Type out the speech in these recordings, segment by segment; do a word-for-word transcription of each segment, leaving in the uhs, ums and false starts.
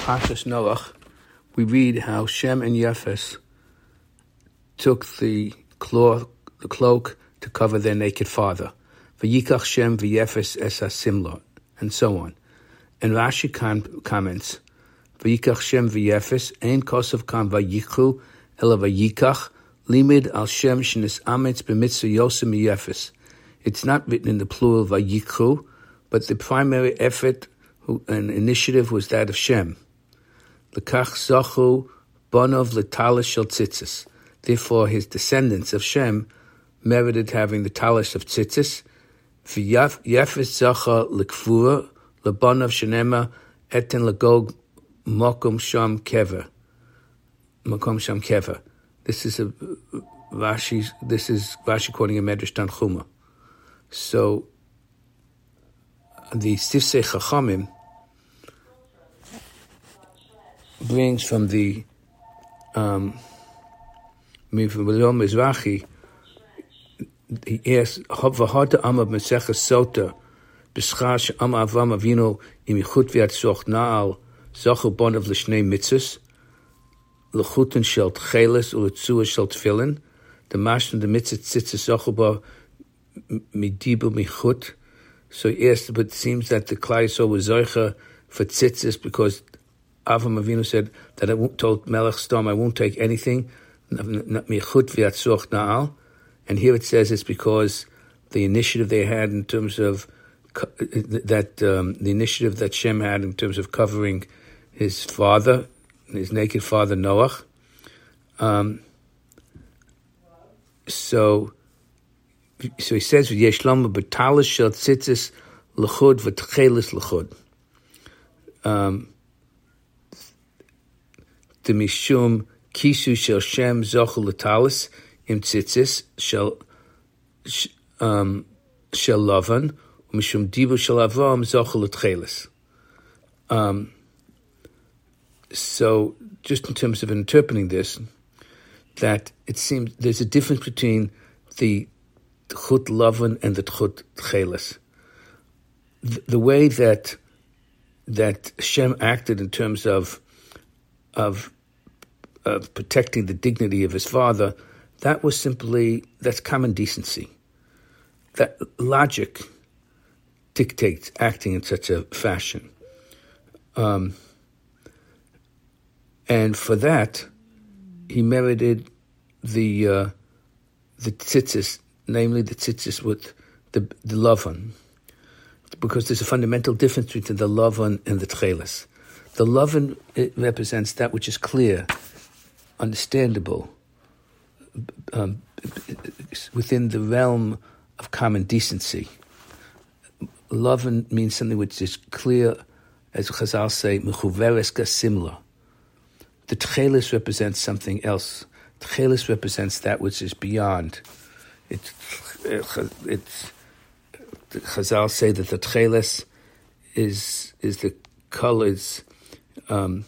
Parshas Noach, we read how Shem and Yefes took the cloth, the cloak to cover their naked father. V'yikach Shem v'Yefes es hasimla, and so on. And Rashi com- comments, V'yikach Shem v'Yefes ein kosav kam v'yichu ela v'yikach limid al Shem shenis ametz b'mitzvah yosem Yefes. It's not written in the plural v'yichu, but the primary effort and initiative was that of Shem. L'kach zachu bonov l'talis shel tzitzis. Therefore, his descendants of Shem merited having the talis of tzitzis. V'yefes zacha l'kfura l'bonov shenema eten l'gog mokom sham kever. Mokom sham kever. This is a Rashi. This is Rashi quoting a Medrash Tanchuma. So the Sifsei Chachamim brings from the um, from Elon Mizrahi. He asks, "V'hada Amar Meseches Sota b'schar she'Amar Avram Avinu im yichut v'yatzoch na'al zachu bonav l'shnei mitzvos l'chutun shel tcheles u'letzua shel tefillin the mashon the mitzvah tzitzis zachu ba midibu michut." So he asked, but it seems that the Klal Yisrael was zoicha for tzitzis because Avram Avinu said that I won't, told Melech Stom, I won't take anything, michut v'yatzoch na'al. And here it says it's because the initiative they had in terms of that um, the initiative that Shem had in terms of covering his father, his naked father Noach. Um, so, so he says v'yesh lama b'talis shel tzitzis l'chud v'tchelis l'chud. The mishum kisu shel Shem zochel l'talis im tzitzis shel um, shel lavan mishum dibu shel avam zochel l'tchelis. Um So, just in terms of interpreting this, that it seems there's a difference between the Tchut Lavan and the Tchut Tcheles. The, the way that that Shem acted in terms of of of protecting the dignity of his father, that was simply that's common decency. That logic dictates acting in such a fashion. Um, And for that, he merited the uh, the tzitzis, namely the tzitzis with the the lavan, because there's a fundamental difference between the lavan and the tcheles. The lavan, it represents that which is clear, understandable, um, within the realm of common decency. Lavan means something which is clear, as Chazal say, mechuveres kasimla. The tchelis represents something else. Tchelis represents that which is beyond. It's, it's, the Chazal say that the tchelis is is the colors um,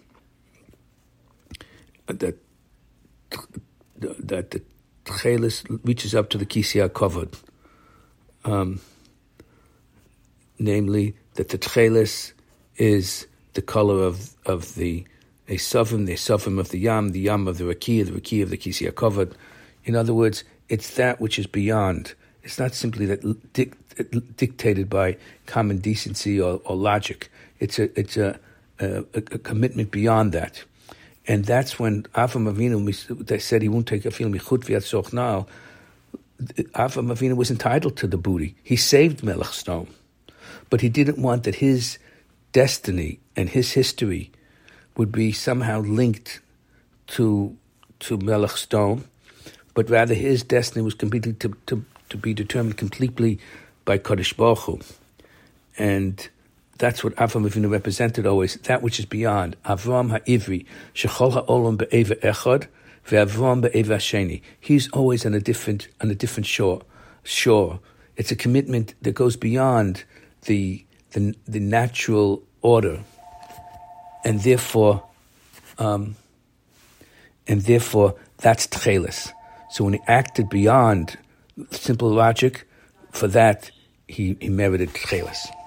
that that the tchelis reaches up to the kisei hakavod. Um, namely, that the tchelis is the color of of the a sovim, the sovim of the yam, the yam of the rakia, the rakia of the kisei hakavod. In other words, it's that which is beyond. It's not simply that dic- dictated by common decency or, or logic. It's a it's a, a, a commitment beyond that, and that's when Avram Avinu, they said he won't take a film michut v'yatzoch na'al. Avram Avinu was entitled to the booty. He saved Melech Stom, but he didn't want that his destiny and his history would be somehow linked to to Melech Stom, but rather his destiny was completely to, to, to be determined completely by Kodesh Baruch Hu. And that's what Avram Avinu represented always, that which is beyond. Avram ha'ivri, shechol ha'olam be'eva echad, ve'avram be'eva sheni. He's always on a different on a different shore. Shore. It's a commitment that goes beyond the the, the natural order. And therefore, um, and therefore, that's tchelis. So when he acted beyond simple logic, for that he, he merited tchelis.